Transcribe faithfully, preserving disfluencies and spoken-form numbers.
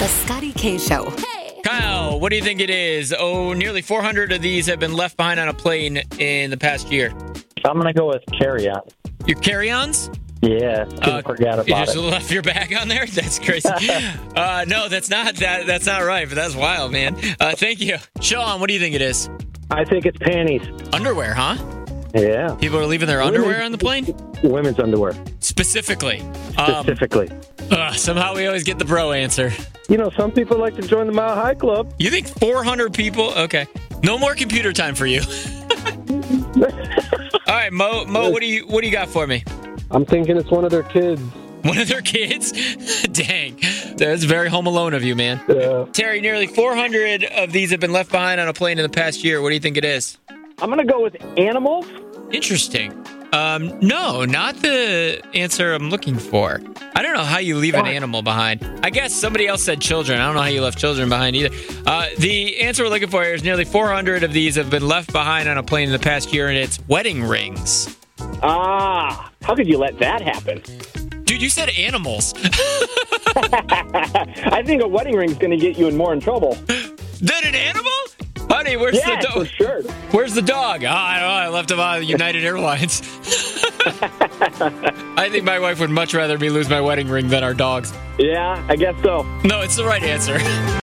Scotty K Show. Kyle, what do you think it is? Oh, nearly four hundred of these have been left behind on a plane in the past year. I'm going to go with carry-on. Your carry-ons? Yeah, uh, forgot about you just it. left your bag on there? That's crazy. uh, no, that's not that. That's not right, but that's wild, man. Uh, thank you. Sean, what do you think it is? I think it's panties. Underwear, huh? Yeah. People are leaving their underwear on the plane? Women's underwear. Specifically. Um, Specifically. uh, somehow we always get the bro answer. You know, some people like to join the Mile High Club. You think four hundred people? Okay. No more computer time for you. All right, Mo, Mo, what do you what do you got for me? I'm thinking it's one of their kids. One of their kids? Dang. That's very Home Alone of you, man. Yeah. Terry, nearly four hundred of these have been left behind on a plane in the past year. What do you think it is? I'm going to go with animals. Interesting. Um, no, not the answer I'm looking for. I don't know how you leave an animal behind. I guess somebody else said children. I don't know how you left children behind either. Uh, the answer we're looking for here is nearly four hundred of these have been left behind on a plane in the past year, and it's wedding rings. Ah, how could you let that happen? Dude, you said animals. I think a wedding ring's going to get you in more in trouble. Than an animal? Honey, where's yeah, the dog? for sure. Where's the dog? Oh, I don't know. I left him on United Airlines. I think my wife would much rather me lose my wedding ring than our dogs. Yeah, I guess so. No, it's the right answer.